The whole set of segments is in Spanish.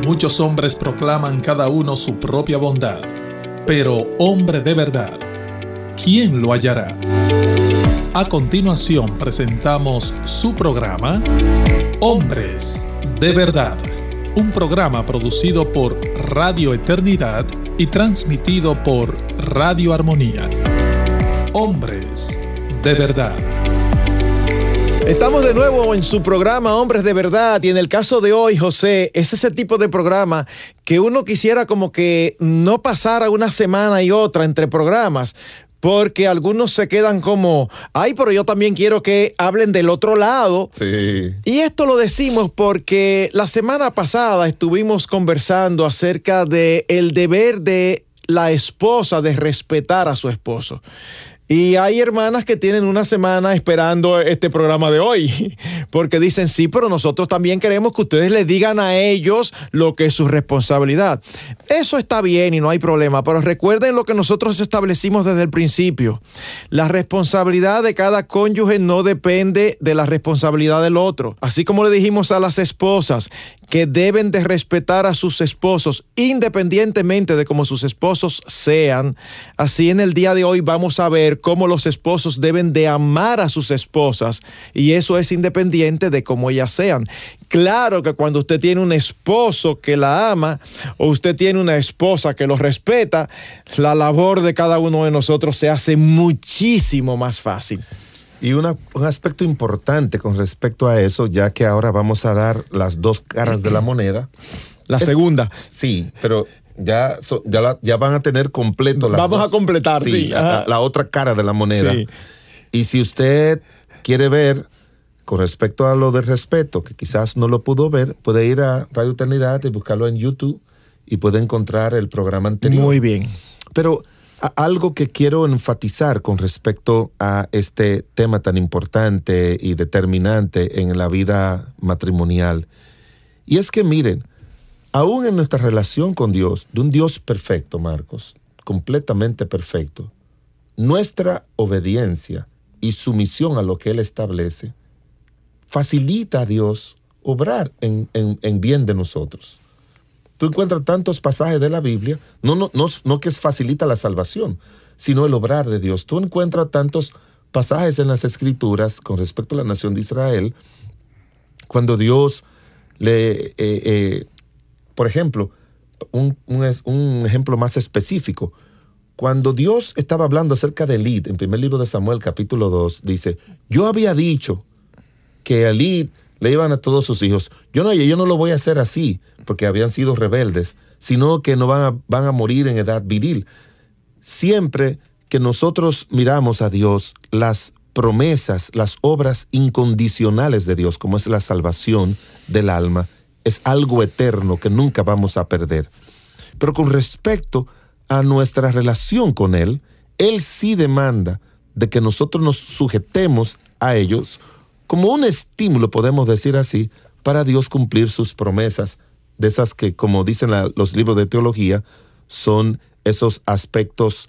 Muchos hombres proclaman cada uno su propia bondad, pero hombre de verdad, ¿quién lo hallará? A continuación presentamos su programa Hombres de Verdad, un programa producido por Radio Eternidad y transmitido por Radio Armonía. Hombres de Verdad. Estamos de nuevo en su programa Hombres de Verdad, y en el caso de hoy, José, es ese tipo de programa que uno quisiera como que no pasara una semana y otra entre programas, porque algunos se quedan como, ay, pero yo también quiero que hablen del otro lado. Sí. Y esto lo decimos porque la semana pasada estuvimos conversando acerca de el deber de la esposa de respetar a su esposo. Y hay hermanas que tienen una semana esperando este programa de hoy, porque dicen, sí, pero nosotros también queremos que ustedes le digan a ellos lo que es su responsabilidad. Eso está bien y no hay problema, pero recuerden lo que nosotros establecimos desde el principio. La responsabilidad de cada cónyuge no depende de la responsabilidad del otro. Así como le dijimos a las esposas que deben de respetar a sus esposos, independientemente de cómo sus esposos sean, así en el día de hoy vamos a ver cómo los esposos deben de amar a sus esposas, y eso es independiente de cómo ellas sean. Claro que cuando usted tiene un esposo que la ama o usted tiene una esposa que lo respeta, la labor de cada uno de nosotros se hace muchísimo más fácil. Y un aspecto importante con respecto a eso, ya que ahora vamos a dar las dos caras de la moneda. La segunda. Sí, pero ya van a tener completo las Vamos dos. a completar, sí. La otra cara de la moneda. Sí. Y si usted quiere ver con respecto a lo del respeto, que quizás no lo pudo ver, puede ir a Radio Eternidad y buscarlo en YouTube y puede encontrar el programa anterior. Muy bien. Pero algo que quiero enfatizar con respecto a este tema tan importante y determinante en la vida matrimonial, y es que miren, aún en nuestra relación con Dios, de un Dios perfecto, Marcos, completamente perfecto, nuestra obediencia y sumisión a lo que Él establece facilita a Dios obrar en bien de nosotros. Tú encuentras tantos pasajes de la Biblia, no que facilita la salvación, sino el obrar de Dios. Tú encuentras tantos pasajes en las Escrituras con respecto a la nación de Israel, cuando Dios por ejemplo, un ejemplo más específico, cuando Dios estaba hablando acerca de Elí, en primer libro de Samuel, capítulo 2, dice, yo había dicho que a Elí le iban a todos sus hijos. Yo no lo voy a hacer así, porque habían sido rebeldes, sino que no van a morir en edad viril. Siempre que nosotros miramos a Dios, las promesas, las obras incondicionales de Dios, como es la salvación del alma, es algo eterno que nunca vamos a perder. Pero con respecto a nuestra relación con Él, Él sí demanda de que nosotros nos sujetemos a ellos como un estímulo, podemos decir así, para Dios cumplir sus promesas, de esas que, como dicen los libros de teología, son esos aspectos,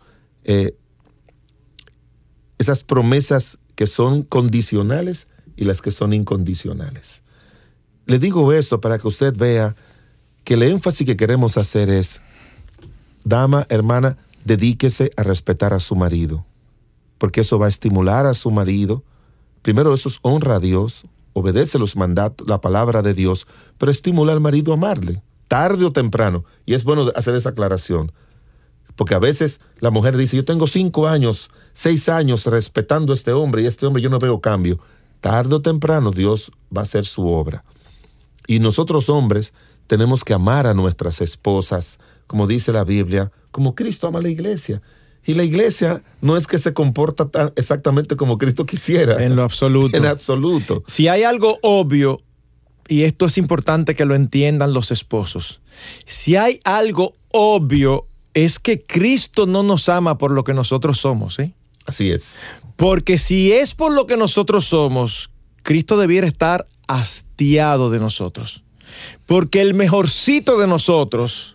esas promesas que son condicionales y las que son incondicionales. Le digo esto para que usted vea que el énfasis que queremos hacer es, dama, hermana, dedíquese a respetar a su marido, porque eso va a estimular a su marido. Primero, eso honra a Dios, obedece los mandatos, la palabra de Dios, pero estimula al marido a amarle, tarde o temprano. Y es bueno hacer esa aclaración, porque a veces la mujer dice, yo tengo 5 años, 6 años respetando a este hombre, y este hombre yo no veo cambio. Tarde o temprano Dios va a hacer su obra. Y nosotros hombres tenemos que amar a nuestras esposas, como dice la Biblia, como Cristo ama a la iglesia. Y la iglesia no es que se comporta exactamente como Cristo quisiera. En lo absoluto. En absoluto. Si hay algo obvio, y esto es importante que lo entiendan los esposos, si hay algo obvio, es que Cristo no nos ama por lo que nosotros somos, ¿eh? Así es. Porque si es por lo que nosotros somos, Cristo debiera estar hastiado de nosotros. Porque el mejorcito de nosotros,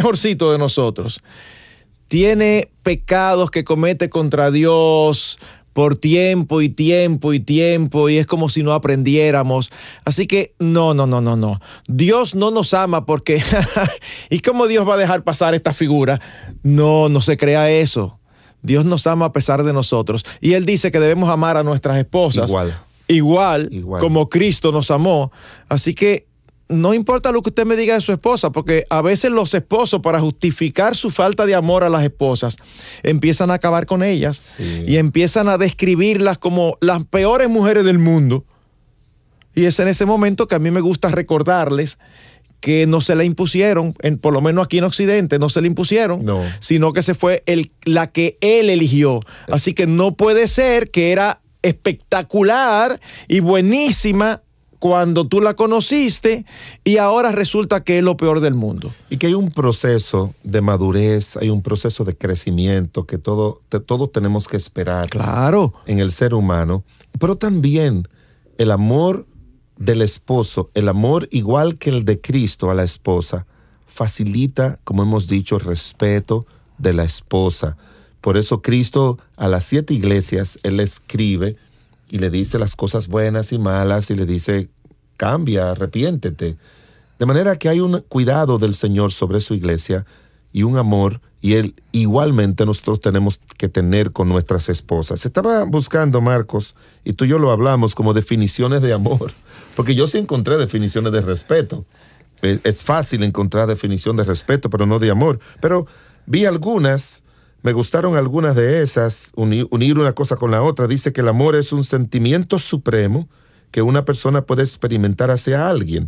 tiene pecados que comete contra Dios, por tiempo y tiempo y tiempo, y es como si no aprendiéramos. Así que no. Dios no nos ama porque, ¿y cómo Dios va a dejar pasar esta figura? No se crea eso. Dios nos ama a pesar de nosotros. Y Él dice que debemos amar a nuestras esposas igual como Cristo nos amó. Así que no importa lo que usted me diga de su esposa, porque a veces los esposos, para justificar su falta de amor a las esposas, empiezan a acabar con ellas y empiezan a describirlas como las peores mujeres del mundo. Y es en ese momento que a mí me gusta recordarles que no se la impusieron, por lo menos aquí en Occidente, no se la impusieron, sino que se fue la que él eligió. Así que no puede ser que era espectacular y buenísima cuando tú la conociste y ahora resulta que es lo peor del mundo. Y que hay un proceso de madurez, hay un proceso de crecimiento que todos tenemos que esperar en el ser humano. Pero también el amor del esposo, el amor igual que el de Cristo a la esposa, facilita, como hemos dicho, el respeto de la esposa. Por eso Cristo a las 7 iglesias, Él escribe y le dice las cosas buenas y malas y le dice, cambia, arrepiéntete. De manera que hay un cuidado del Señor sobre su iglesia y un amor, y Él igualmente nosotros tenemos que tener con nuestras esposas. Estaba buscando, Marcos, y tú y yo lo hablamos como definiciones de amor, porque yo sí encontré definiciones de respeto. Es fácil encontrar definición de respeto, pero no de amor. Pero vi algunas. Me gustaron algunas de esas, unir una cosa con la otra. Dice que el amor es un sentimiento supremo que una persona puede experimentar hacia alguien.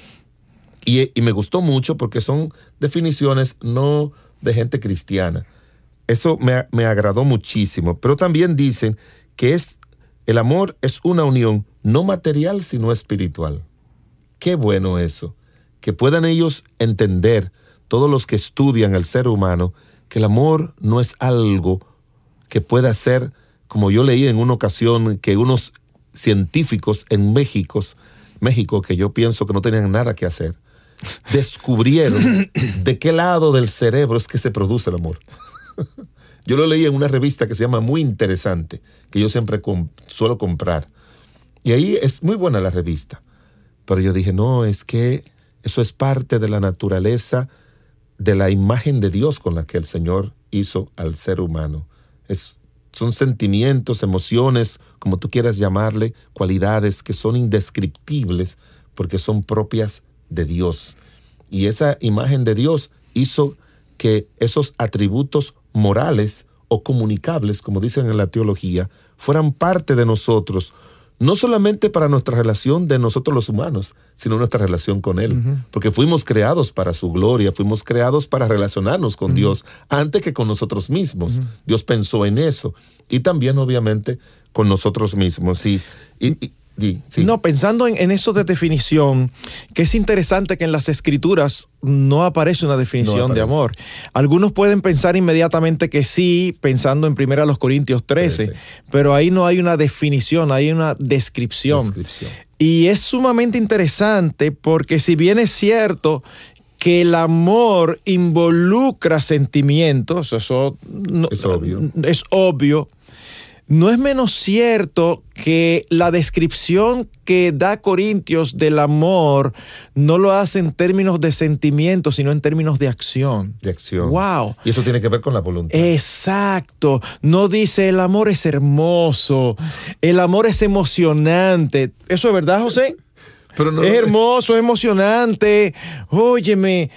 Y me gustó mucho porque son definiciones no de gente cristiana. Eso me agradó muchísimo. Pero también dicen que el amor es una unión no material sino espiritual. Qué bueno eso. Que puedan ellos entender, todos los que estudian el ser humano, que el amor no es algo que pueda ser, como yo leí en una ocasión, que unos científicos en México, que yo pienso que no tenían nada que hacer, descubrieron de qué lado del cerebro es que se produce el amor. Yo lo leí en una revista que se llama Muy Interesante, que yo siempre suelo comprar. Y ahí es muy buena la revista. Pero yo dije, no, es que eso es parte de la naturaleza de la imagen de Dios con la que el Señor hizo al ser humano. Son sentimientos, emociones, como tú quieras llamarle, cualidades que son indescriptibles porque son propias de Dios. Y esa imagen de Dios hizo que esos atributos morales o comunicables, como dicen en la teología, fueran parte de nosotros, no solamente para nuestra relación de nosotros los humanos, sino nuestra relación con Él. Porque fuimos creados para su gloria, fuimos creados para relacionarnos con Dios antes que con nosotros mismos. Dios pensó en eso. Y también, obviamente, con nosotros mismos. Sí. Sí. No, pensando en eso de definición, que es interesante que en las Escrituras no aparece una definición de amor. Algunos pueden pensar inmediatamente que sí, pensando en 1 Corintios 13, pero ahí no hay una definición, hay una descripción. Y es sumamente interesante porque si bien es cierto que el amor involucra sentimientos, eso es obvio. No es menos cierto que la descripción que da Corintios del amor no lo hace en términos de sentimientos, sino en términos de acción. De acción. ¡Wow! Y eso tiene que ver con la voluntad. Exacto. No dice el amor es hermoso, el amor es emocionante. ¿Eso es verdad, José? Pero no, es hermoso, es emocionante. Óyeme,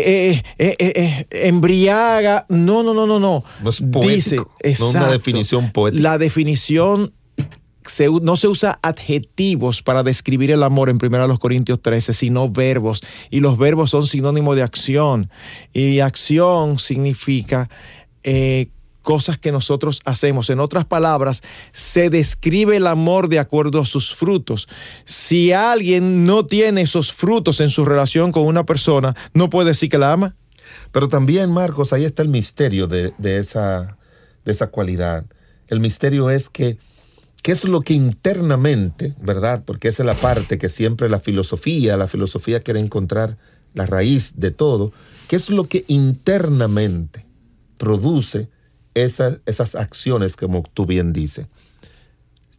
embriaga. No. No es poético. Dice, exacto, no una definición poética. La definición, no se usa adjetivos para describir el amor en 1 Corintios 13, sino verbos. Y los verbos son sinónimo de acción. Y acción significa cosas que nosotros hacemos. En otras palabras, se describe el amor de acuerdo a sus frutos. Si alguien no tiene esos frutos en su relación con una persona, no puede decir que la ama. Pero también, Marcos, ahí está el misterio de esa cualidad. El misterio es que ¿qué es lo que internamente, verdad? Porque esa es la parte que siempre la filosofía quiere encontrar la raíz de todo. ¿Qué es lo que internamente produce esas acciones, como tú bien dices?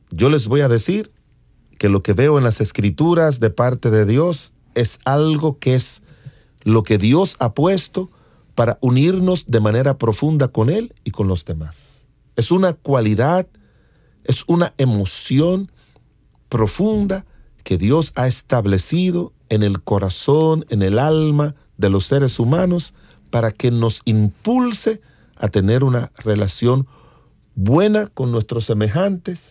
yo les voy a decir que lo que veo en las Escrituras de parte de Dios es algo que es lo que Dios ha puesto para unirnos de manera profunda con Él y con los demás. Es una cualidad, es una emoción profunda que Dios ha establecido en el corazón, en el alma de los seres humanos para que nos impulse a tener una relación buena con nuestros semejantes,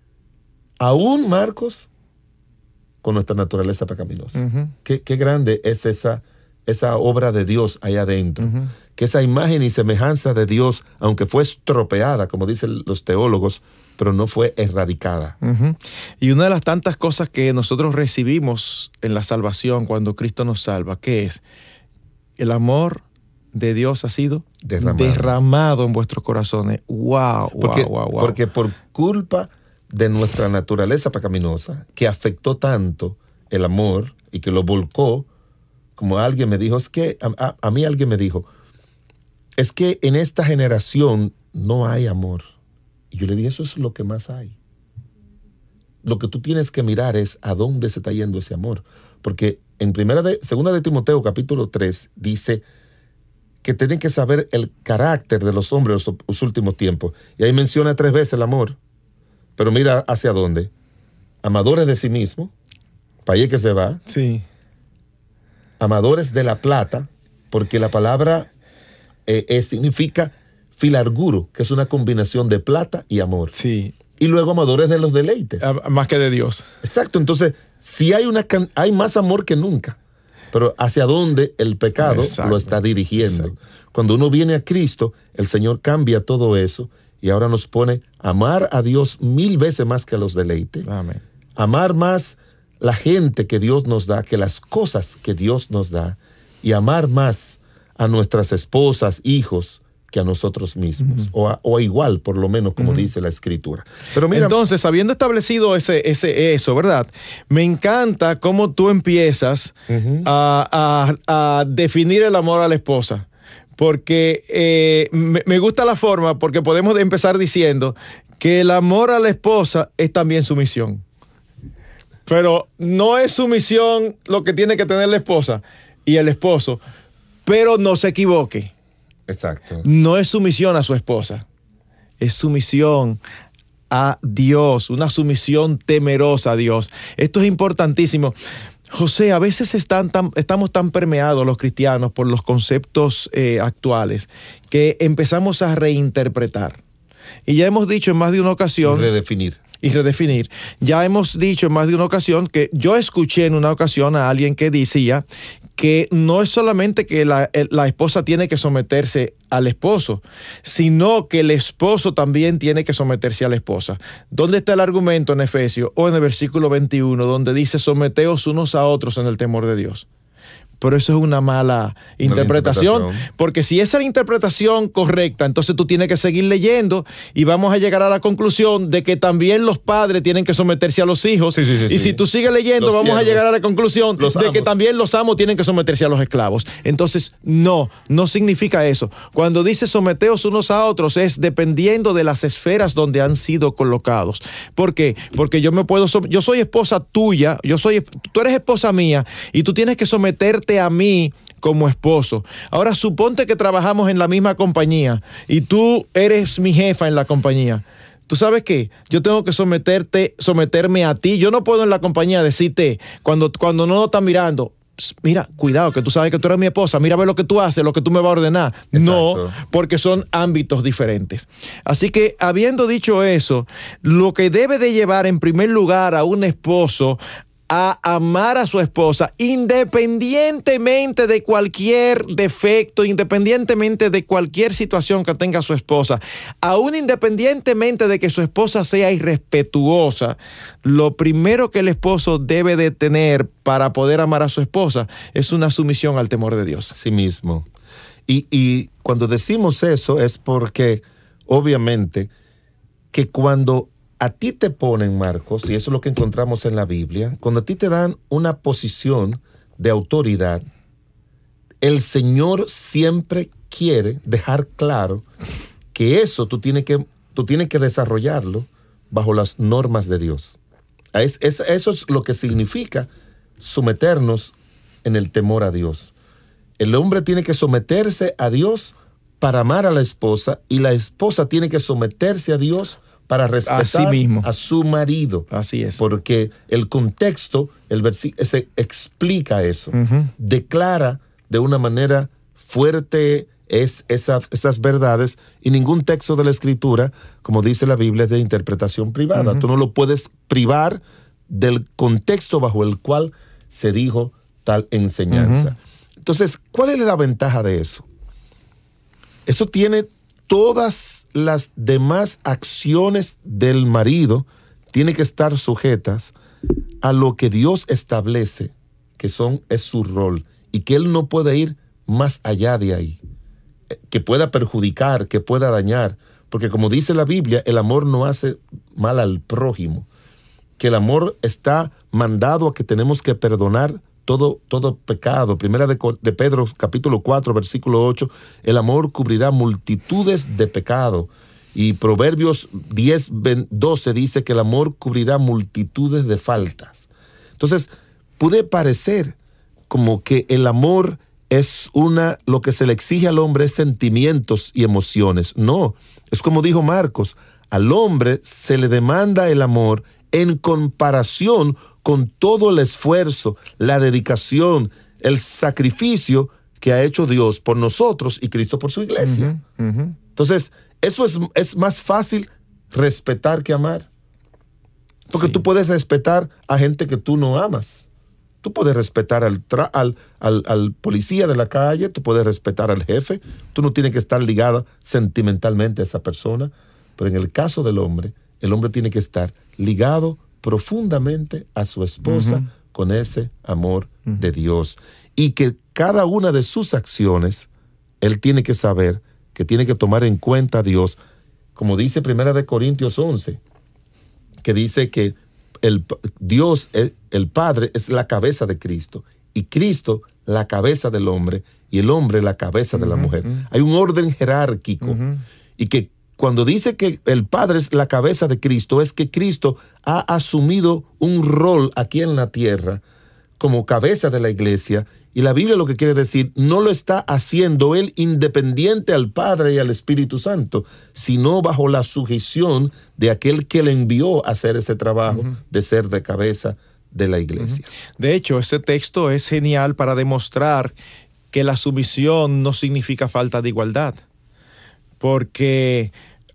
aún, Marcos, con nuestra naturaleza pecaminosa. Uh-huh. Qué grande es esa obra de Dios allá adentro. Uh-huh. Que esa imagen y semejanza de Dios, aunque fue estropeada, como dicen los teólogos, pero no fue erradicada. Uh-huh. Y una de las tantas cosas que nosotros recibimos en la salvación cuando Cristo nos salva, ¿qué es? El amor de Dios ha sido derramado en vuestros corazones. ¡Wow! Porque por culpa de nuestra naturaleza pecaminosa, que afectó tanto el amor y que lo volcó, como alguien me dijo, es que a mí alguien me dijo, es que en esta generación no hay amor. Y yo le dije, eso es lo que más hay. Lo que tú tienes que mirar es a dónde se está yendo ese amor. Porque en segunda de Timoteo, capítulo 3, dice que tienen que saber el carácter de los hombres en los últimos tiempos. Y ahí menciona 3 veces el amor. Pero mira hacia dónde. Amadores de sí mismos, para allá que se va. Sí. Amadores de la plata, porque la palabra significa filarguro, que es una combinación de plata y amor. Sí. Y luego amadores de los deleites. Más que de Dios. Exacto. Entonces, sí hay más amor que nunca. Pero hacia dónde el pecado lo está dirigiendo. Exacto. Cuando uno viene a Cristo, el Señor cambia todo eso y ahora nos pone a amar a Dios 1000 veces más que a los deleites. Amén. Amar más la gente que Dios nos da que las cosas que Dios nos da. Y amar más a nuestras esposas, hijos, que a nosotros mismos. Uh-huh. O igual, por lo menos, como dice la Escritura. Pero mira, entonces, habiendo establecido eso, ¿verdad? Me encanta cómo tú empiezas a definir el amor a la esposa. Porque me gusta la forma, porque podemos empezar diciendo que el amor a la esposa es también sumisión. Pero no es sumisión lo que tiene que tener la esposa y el esposo. Pero no se equivoque. Exacto. No es sumisión a su esposa. Es sumisión a Dios. Una sumisión temerosa a Dios. Esto es importantísimo. José, a veces estamos tan permeados los cristianos por los conceptos actuales que empezamos a reinterpretar. Y ya hemos dicho en más de una ocasión... Y redefinir. Ya hemos dicho en más de una ocasión que yo escuché en una ocasión a alguien que decía que no es solamente que la esposa tiene que someterse al esposo, sino que el esposo también tiene que someterse a la esposa. ¿Dónde está el argumento en Efesios o en el versículo 21 donde dice someteos unos a otros en el temor de Dios? Pero eso es una mala interpretación, porque si esa es la interpretación correcta, entonces tú tienes que seguir leyendo y vamos a llegar a la conclusión de que también los padres tienen que someterse a los hijos. Sí. Si tú sigues leyendo, vamos a llegar a la conclusión de que también los amos tienen que someterse a los esclavos. Entonces, no significa eso. Cuando dice someteos unos a otros es dependiendo de las esferas donde han sido colocados. ¿Por qué? Porque yo soy esposa tuya, tú eres esposa mía y tú tienes que someterte a mí como esposo. Ahora, suponte que trabajamos en la misma compañía y tú eres mi jefa en la compañía. ¿Tú sabes qué? Yo tengo que someterme a ti. Yo no puedo en la compañía decirte, cuando no nos están mirando, mira, cuidado, que tú sabes que tú eres mi esposa, mira a ver lo que tú haces, lo que tú me vas a ordenar. Exacto. No, porque son ámbitos diferentes. Así que, habiendo dicho eso, lo que debe de llevar en primer lugar a un esposo a amar a su esposa, independientemente de cualquier defecto, independientemente de cualquier situación que tenga su esposa, aún independientemente de que su esposa sea irrespetuosa, lo primero que el esposo debe de tener para poder amar a su esposa es una sumisión al temor de Dios. Sí mismo. Y cuando decimos eso es porque, obviamente, que cuando a ti te ponen, Marcos, y eso es lo que encontramos en la Biblia, cuando a ti te dan una posición de autoridad, el Señor siempre quiere dejar claro que eso tú tienes que desarrollarlo bajo las normas de Dios. Eso es lo que significa someternos en el temor a Dios. El hombre tiene que someterse a Dios para amar a la esposa, y la esposa tiene que someterse a Dios para respetar a su marido. Así es. Porque el contexto, el versículo, explica eso. Declara de una manera fuerte esas verdades, y ningún texto de la Escritura, como dice la Biblia, es de interpretación privada. Tú no lo puedes privar del contexto bajo el cual se dijo tal enseñanza. Entonces, ¿cuál es la ventaja de eso? Eso tiene todas las demás acciones del marido, tiene que estar sujetas a lo que Dios establece, que es su rol, y que él no puede ir más allá de ahí, que pueda perjudicar, que pueda dañar, porque como dice la Biblia, el amor no hace mal al prójimo, que el amor está mandado a que tenemos que perdonar todo pecado. Primera de Pedro, capítulo 4, versículo 8, el amor cubrirá multitudes de pecado. Y Proverbios 10, 12 dice que el amor cubrirá multitudes de faltas. Entonces, puede parecer como que el amor es lo que se le exige al hombre es sentimientos y emociones. No, es como dijo Marcos, al hombre se le demanda el amor en comparación con todo el esfuerzo, la dedicación, el sacrificio que ha hecho Dios por nosotros y Cristo por su iglesia. Entonces, eso es más fácil respetar que amar. Porque tú puedes respetar a gente que tú no amas. Tú puedes respetar al policía de la calle, tú puedes respetar al jefe. Tú no tienes que estar ligado sentimentalmente a esa persona. Pero en el caso del hombre, el hombre tiene que estar ligado profundamente a su esposa con ese amor de Dios. Y que cada una de sus acciones, él tiene que saber que tiene que tomar en cuenta a Dios. Como dice 1 Corintios 11, que dice que Dios, el Padre, es la cabeza de Cristo, y Cristo la cabeza del hombre, y el hombre la cabeza de la mujer. Hay un orden jerárquico, y que cuando dice que el Padre es la cabeza de Cristo, es que Cristo ha asumido un rol aquí en la tierra como cabeza de la iglesia, y la Biblia lo que quiere decir, no lo está haciendo él independiente al Padre y al Espíritu Santo, sino bajo la sujeción de aquel que le envió a hacer ese trabajo de ser de cabeza de la iglesia. De hecho, ese texto es genial para demostrar que la sumisión no significa falta de igualdad. Porque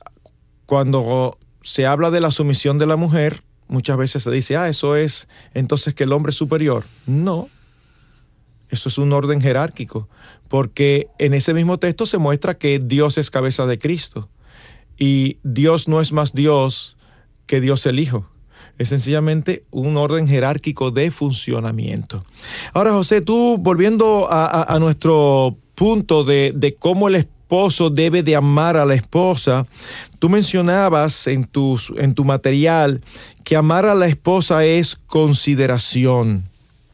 cuando se habla de la sumisión de la mujer, muchas veces se dice, eso es entonces que el hombre es superior. No, eso es un orden jerárquico, porque en ese mismo texto se muestra que Dios es cabeza de Cristo, y Dios no es más Dios que Dios el Hijo. Es sencillamente un orden jerárquico de funcionamiento. Ahora, José, tú volviendo a nuestro punto de cómo el esposo debe de amar a la esposa, tú mencionabas en tu material que amar a la esposa es consideración.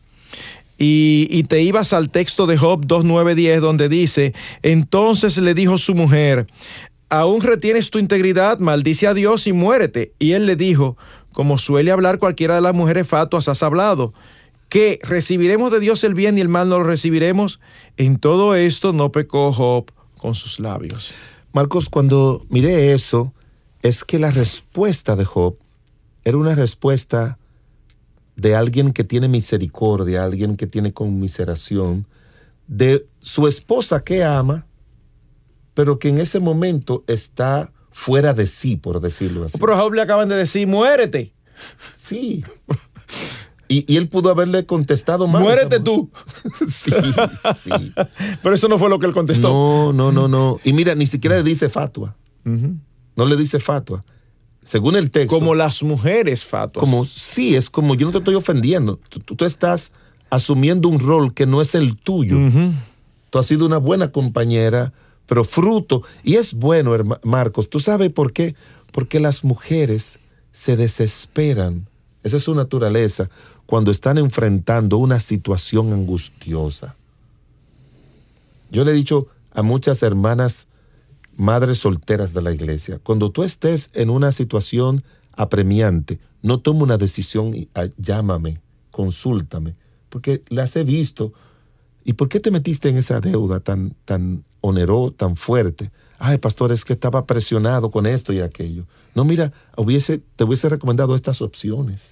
Y te ibas al texto de Job 2, 9, 10, donde dice, entonces le dijo su mujer, ¿aún retienes tu integridad? Maldice a Dios y muérete. Y él le dijo, como suele hablar cualquiera de las mujeres fatuas, has hablado, que recibiremos de Dios el bien y el mal no lo recibiremos. En todo esto no pecó Job con sus labios. Marcos, cuando miré eso, es que la respuesta de Job era una respuesta de alguien que tiene misericordia, alguien que tiene conmiseración, de su esposa que ama, pero que en ese momento está fuera de sí, por decirlo así. Pero a Job le acaban de decir, muérete. Sí. Y él pudo haberle contestado mal. Muérete tú. Sí, sí. Pero eso no fue lo que él contestó. No. Y mira, ni siquiera le dice fatua. No le dice fatua. Según el texto. Como las mujeres fatuas. Sí, es como, yo no te estoy ofendiendo. Tú estás asumiendo un rol que no es el tuyo. Tú has sido una buena compañera, pero fruto. Y es bueno, Marcos. ¿Tú sabes por qué? Porque las mujeres se desesperan. Esa es su naturaleza cuando están enfrentando una situación angustiosa. Yo le he dicho a muchas hermanas, madres solteras de la iglesia, cuando tú estés en una situación apremiante, no tome una decisión y llámame, consúltame, porque las he visto. ¿Y por qué te metiste en esa deuda tan onerosa, tan fuerte? Ay, pastor, es que estaba presionado con esto y aquello. No, mira, te hubiese recomendado estas opciones.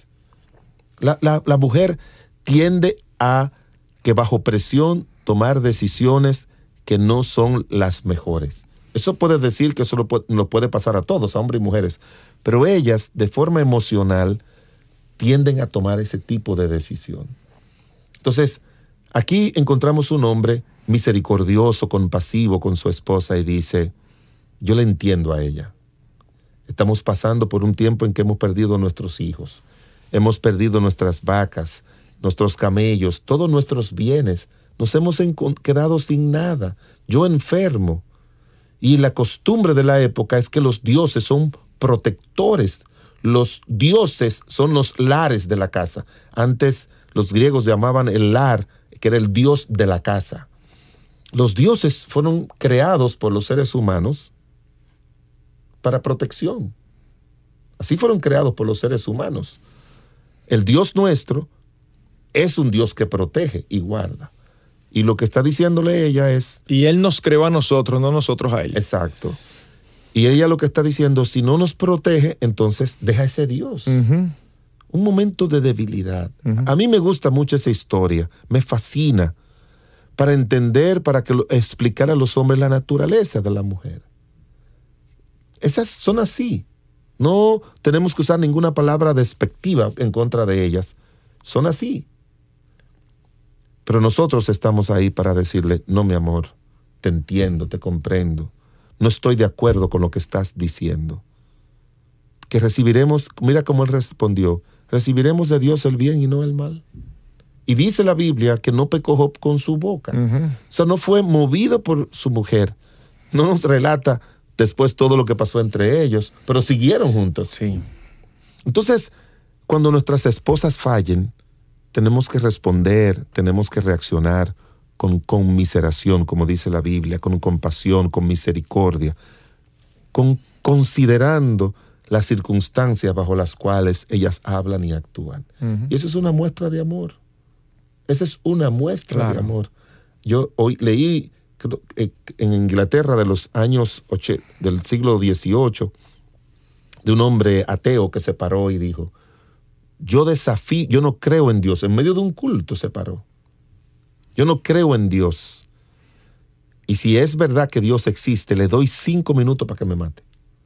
La mujer tiende a que bajo presión tomar decisiones que no son las mejores. Eso puede decir que eso lo puede pasar a todos, a hombres y mujeres, pero ellas, de forma emocional, tienden a tomar ese tipo de decisión. Entonces, aquí encontramos un hombre misericordioso, compasivo con su esposa y dice, yo le entiendo a ella. Estamos pasando por un tiempo en que hemos perdido nuestros hijos, hemos perdido nuestras vacas, nuestros camellos, todos nuestros bienes. Nos hemos quedado sin nada. Yo enfermo. Y la costumbre de la época es que los dioses son protectores. Los dioses son los lares de la casa. Antes los griegos llamaban el lar, que era el dios de la casa. Los dioses fueron creados por los seres humanos para protección. Así fueron creados por los seres humanos. El Dios nuestro es un Dios que protege y guarda. Y lo que está diciéndole ella es... Y Él nos creó a nosotros, no nosotros a Él. Exacto. Y ella lo que está diciendo, si no nos protege, entonces deja ese Dios. Un momento de debilidad. A mí me gusta mucho esa historia, me fascina, para entender, para explicar a los hombres la naturaleza de la mujer. Esas son así. No tenemos que usar ninguna palabra despectiva en contra de ellas. Son así. Pero nosotros estamos ahí para decirle, no, mi amor, te entiendo, te comprendo. No estoy de acuerdo con lo que estás diciendo. Que recibiremos, mira cómo él respondió, recibiremos de Dios el bien y no el mal. Y dice la Biblia que no pecó Job con su boca. O sea, no fue movido por su mujer. No nos relata después todo lo que pasó entre ellos, pero siguieron juntos. Sí. Entonces, cuando nuestras esposas fallen, tenemos que responder, tenemos que reaccionar con conmiseración, como dice la Biblia, con compasión, con misericordia, considerando las circunstancias bajo las cuales ellas hablan y actúan. Y eso es una muestra de amor. Esa es una muestra de amor. Yo hoy leí en Inglaterra de los años del siglo XVIII, de un hombre ateo que se paró y dijo, yo no creo en Dios. En medio de un culto se paró. Yo no creo en Dios. Y si es verdad que Dios existe, le doy 5 minutos para que me mate.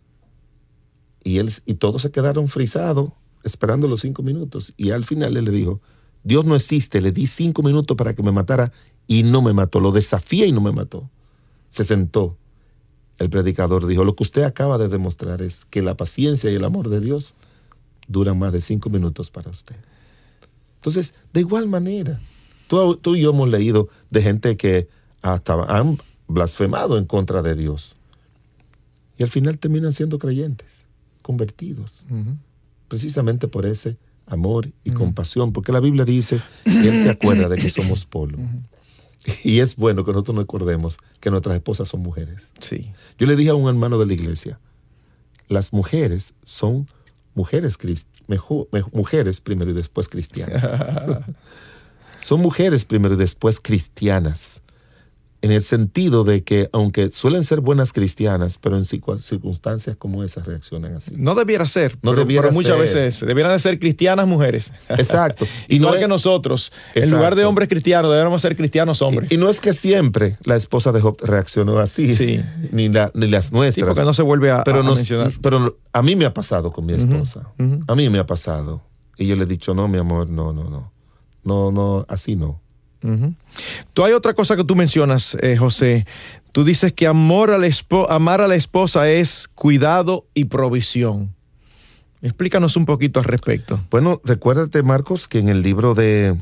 Y todos se quedaron frisados esperando los 5 minutos. Y al final él le dijo, Dios no existe, le di 5 minutos para que me matara y no me mató. Lo desafié y no me mató. Se sentó. El predicador dijo, lo que usted acaba de demostrar es que la paciencia y el amor de Dios duran más de 5 minutos para usted. Entonces, de igual manera, tú y yo hemos leído de gente que hasta han blasfemado en contra de Dios. Y al final terminan siendo creyentes, convertidos. Precisamente por ese amor y compasión. Porque la Biblia dice que Él se acuerda de que somos polvo. Y es bueno que nosotros nos acordemos que nuestras esposas son mujeres. Sí. Yo le dije a un hermano de la iglesia, las mujeres son mujeres primero y después cristianas. Son mujeres primero y después cristianas. En el sentido de que, aunque suelen ser buenas cristianas, pero en circunstancias como esas reaccionan así. No debiera ser, pero muchas veces debieran de ser cristianas mujeres. Exacto. Igual que nosotros. Exacto. En lugar de hombres cristianos, debemos ser cristianos hombres. Y no es que siempre la esposa de Job reaccionó así, sí. ni las nuestras. Sí, porque no se vuelve a mencionar. Pero a mí me ha pasado con mi esposa. A mí me ha pasado. Y yo le he dicho, no, mi amor, no. No, así no. Tú hay otra cosa que tú mencionas, José. Tú dices que amar a la esposa es cuidado y provisión. Explícanos un poquito al respecto. Bueno, recuérdate, Marcos, que en el libro de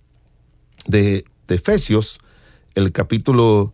Efesios, el capítulo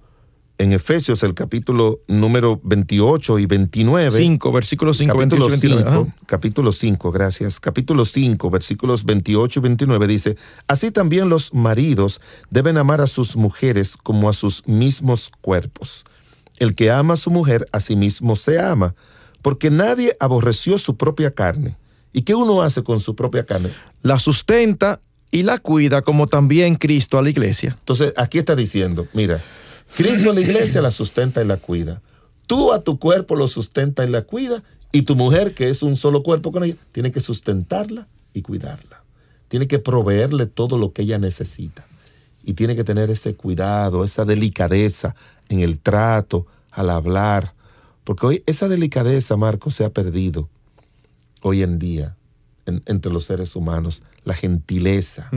número 28 y 29. 5, versículos 5, 28 y 29. Capítulo 5, gracias. Capítulo 5, versículos 28 y 29 dice, así también los maridos deben amar a sus mujeres como a sus mismos cuerpos. El que ama a su mujer, a sí mismo se ama, porque nadie aborreció su propia carne, ¿Y qué uno hace con su propia carne? La sustenta y la cuida, como también Cristo a la iglesia. Entonces, aquí está diciendo, mira, Cristo a la iglesia la sustenta y la cuida. Tú a tu cuerpo lo sustenta y la cuida, y tu mujer, que es un solo cuerpo con ella, tiene que sustentarla y cuidarla. Tiene que proveerle todo lo que ella necesita. Y tiene que tener ese cuidado, esa delicadeza en el trato, al hablar. Porque hoy esa delicadeza, Marcos, se ha perdido hoy en día entre los seres humanos. La gentileza,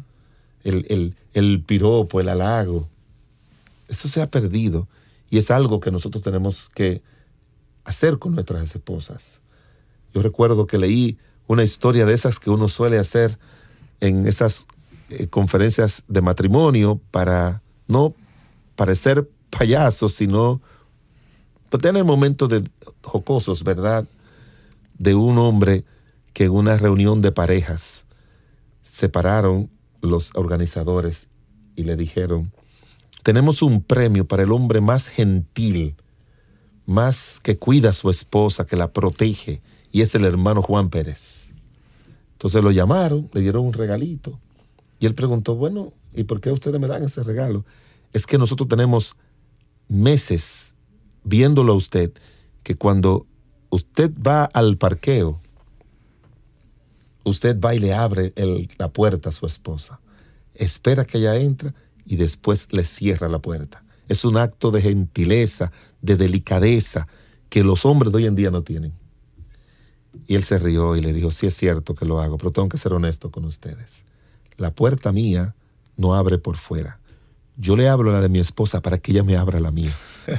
el piropo, el halago. Eso se ha perdido. Y es algo que nosotros tenemos que hacer con nuestras esposas. Yo recuerdo que leí una historia de esas que uno suele hacer en esas conferencias de matrimonio para no parecer payasos, sino para tener momentos jocosos, ¿verdad? De un hombre que en una reunión de parejas se pararon los organizadores y le dijeron: tenemos un premio para el hombre más gentil, más que cuida a su esposa, que la protege, y es el hermano Juan Pérez. Entonces lo llamaron, le dieron un regalito, y él preguntó: bueno, ¿y por qué ustedes me dan ese regalo? Es que nosotros tenemos meses viéndolo a usted, que cuando usted va al parqueo, usted va y le abre la puerta a su esposa, espera que ella entre y después le cierra la puerta. Es un acto de gentileza, de delicadeza, que los hombres de hoy en día no tienen. Y él se rió y le dijo: sí es cierto que lo hago, pero tengo que ser honesto con ustedes. La puerta mía no abre por fuera. Yo le abro la de mi esposa para que ella me abra la mía.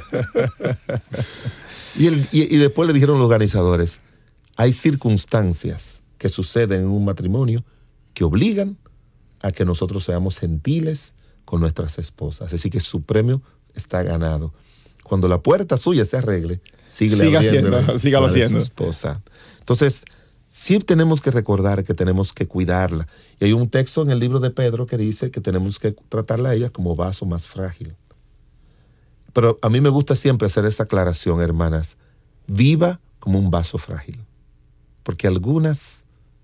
y después le dijeron los organizadores: hay circunstancias que suceden en un matrimonio que obligan a que nosotros seamos gentiles con nuestras esposas. Así que su premio está ganado. Cuando la puerta suya se arregle, sígalo haciendo. Su esposa. Entonces, sí tenemos que recordar que tenemos que cuidarla. Y hay un texto en el libro de Pedro que dice que tenemos que tratarla a ella como vaso más frágil. Pero a mí me gusta siempre hacer esa aclaración, hermanas. Viva como un vaso frágil. Porque algunas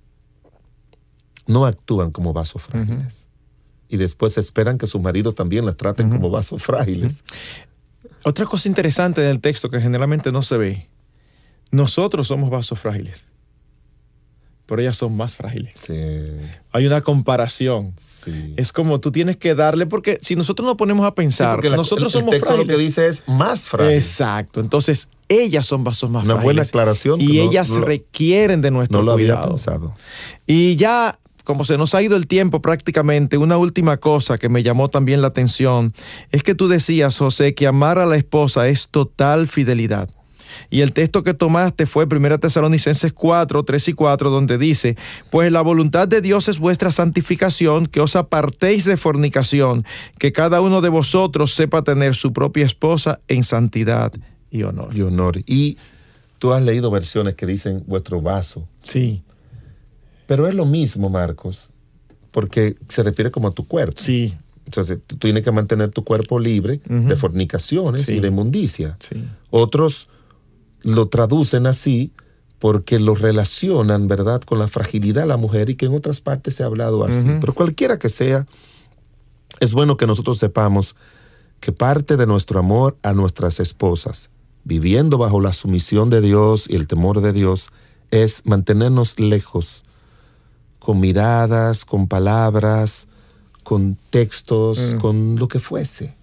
no actúan como vasos frágiles. Y después esperan que sus maridos también las traten como vasos frágiles. Otra cosa interesante en el texto que generalmente no se ve: nosotros somos vasos frágiles, pero ellas son más frágiles. Sí. Hay una comparación. Sí. Es como tú tienes que darle, porque si nosotros nos ponemos a pensar, sí, nosotros somos el texto frágiles. Lo que dice es más frágil. Exacto. Entonces, ellas son vasos más frágiles. Una buena aclaración. Y ellas requieren de nuestro cuidado. No lo había pensado. Y ya, como se nos ha ido el tiempo prácticamente, una última cosa que me llamó también la atención es que tú decías, José, que amar a la esposa es total fidelidad. Y el texto que tomaste fue 1 Tesalonicenses 4, 3 y 4, donde dice: pues la voluntad de Dios es vuestra santificación, que os apartéis de fornicación, que cada uno de vosotros sepa tener su propia esposa en santidad y honor. Y tú has leído versiones que dicen vuestro vaso. Sí. Pero es lo mismo, Marcos, porque se refiere como a tu cuerpo. Sí. Entonces, tú tienes que mantener tu cuerpo libre de fornicaciones y de inmundicia. Sí. Otros lo traducen así porque lo relacionan, ¿verdad?, con la fragilidad de la mujer, y que en otras partes se ha hablado así. Pero cualquiera que sea, es bueno que nosotros sepamos que parte de nuestro amor a nuestras esposas, viviendo bajo la sumisión de Dios y el temor de Dios, es mantenernos lejos, con miradas, con palabras, con textos, con lo que fuese,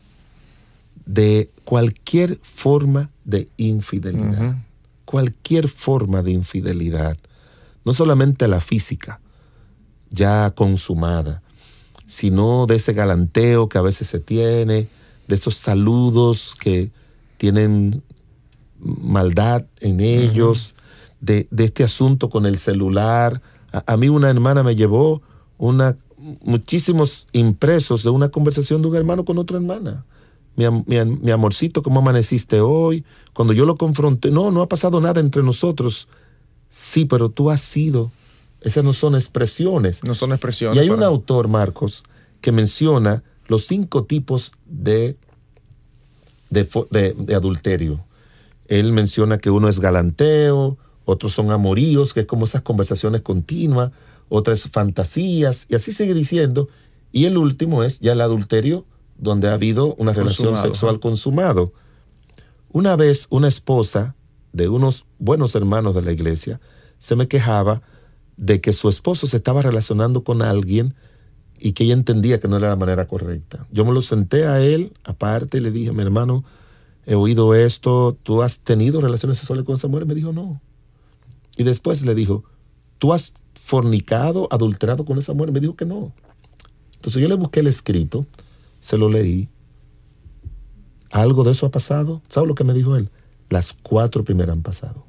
de cualquier forma de infidelidad. Cualquier forma de infidelidad. No solamente la física, ya consumada, sino de ese galanteo que a veces se tiene, de esos saludos que tienen maldad en ellos, de este asunto con el celular. A mí una hermana me llevó muchísimos impresos de una conversación de un hermano con otra hermana. Mi amorcito, ¿cómo amaneciste hoy? Cuando yo lo confronté, no ha pasado nada entre nosotros. Sí, pero tú has sido. Esas no son expresiones. No son expresiones. Y hay un autor, Marcos, que menciona los 5 tipos de adulterio. Él menciona que uno es galanteo, otros son amoríos, que es como esas conversaciones continuas, otras fantasías, y así sigue diciendo. Y el último es ya el adulterio, donde ha habido una relación sexual consumado. Una vez una esposa de unos buenos hermanos de la iglesia se me quejaba de que su esposo se estaba relacionando con alguien y que ella entendía que no era la manera correcta. Yo me lo senté a él aparte y le dije, mi hermano, he oído esto, ¿tú has tenido relaciones sexuales con esa mujer? Me dijo, no. Y después le dijo, ¿tú has fornicado, adulterado con esa mujer? Me dijo que no. Entonces yo le busqué el escrito, se lo leí. ¿Algo de eso ha pasado? ¿Sabes lo que me dijo él? Las 4 primeras han pasado.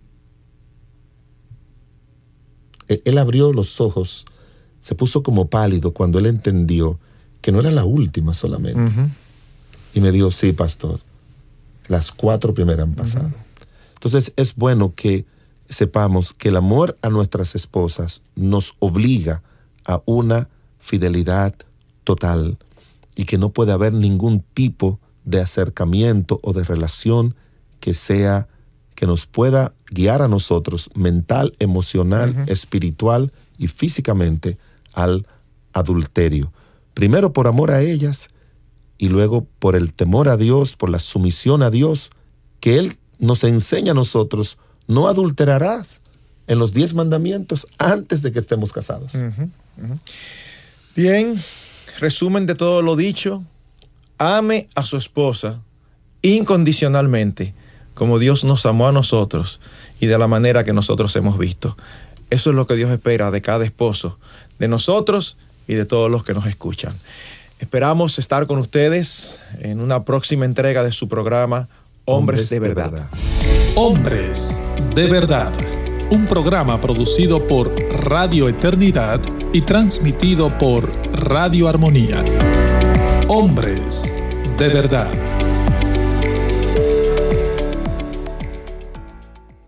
Él abrió los ojos, se puso como pálido cuando él entendió que no era la última solamente. Uh-huh. Y me dijo, sí, pastor, las 4 primeras han pasado. Uh-huh. Entonces es bueno que sepamos que el amor a nuestras esposas nos obliga a una fidelidad total y que no puede haber ningún tipo de acercamiento o de relación que nos pueda guiar a nosotros mental, emocional, uh-huh, espiritual y físicamente al adulterio. Primero por amor a ellas y luego por el temor a Dios, por la sumisión a Dios, que Él nos enseña a nosotros, no adulterarás en los 10 mandamientos antes de que estemos casados. Uh-huh, uh-huh. Bien, resumen de todo lo dicho. Ame a su esposa incondicionalmente, como Dios nos amó a nosotros y de la manera que nosotros hemos visto. Eso es lo que Dios espera de cada esposo, de nosotros y de todos los que nos escuchan. Esperamos estar con ustedes en una próxima entrega de su programa Hombres de Verdad. Hombres de Verdad. Un programa producido por Radio Eternidad y transmitido por Radio Armonía. Hombres de Verdad.